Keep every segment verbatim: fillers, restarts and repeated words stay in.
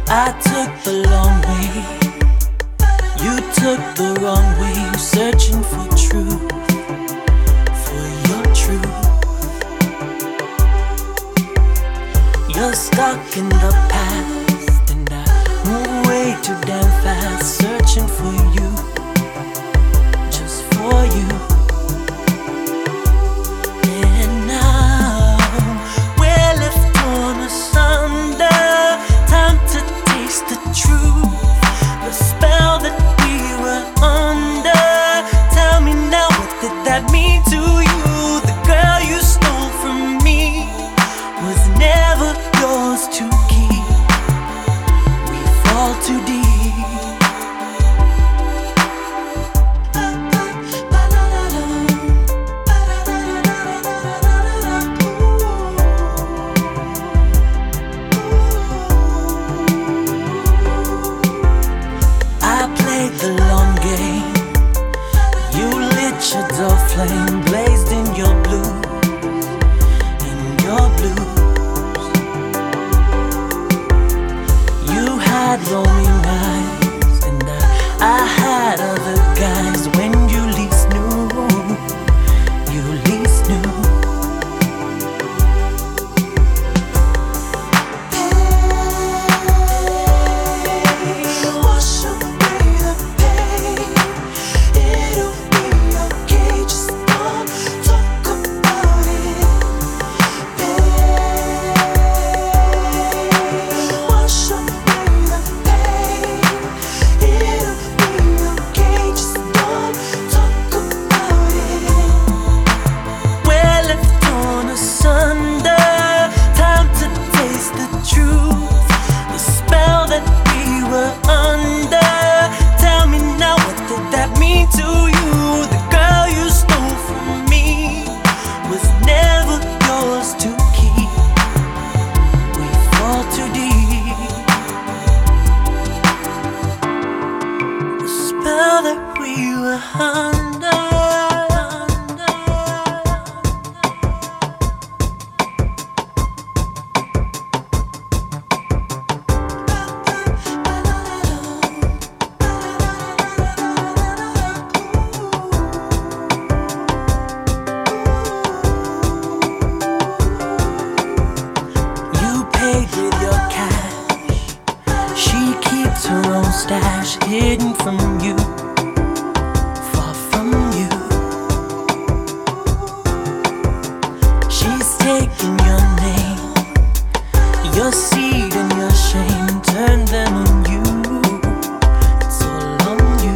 I took the long way, you took the wrong way. Searching for truth, for your truth. You're stuck in the past, and I move way too damn fast. Searching for you, just for you. And now we're left torn asunder. Time to taste the truth, the spell that we were under. Tell me now, what did that mean to you? The girl you stole from me was never yours to keep. We fall too deep. The long game, you lit your dull flame, blazed in your blue, in your blues. You had lonely nights, and I, I had other guys. When you least knew, you least knew. That we were under. You paid with your cash. She keeps her own stash, hidden from you. Taking your name, your seed and your shame, turn them on you. It's all on you.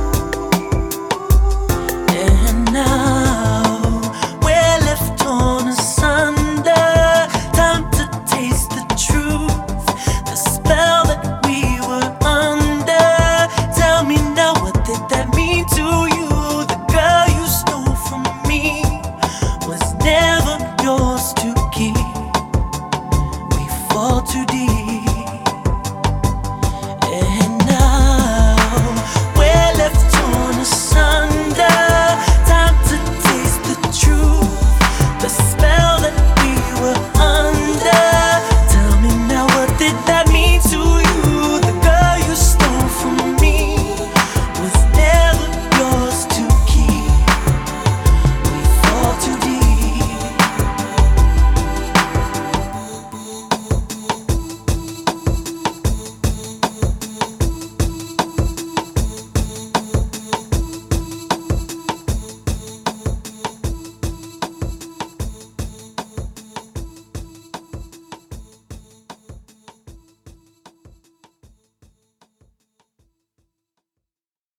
And now we're left torn asunder. Time to taste the truth, the spell that we were under. Tell me now, what did that mean to you? The girl you stole from me was never yours to keep. We fall too deep.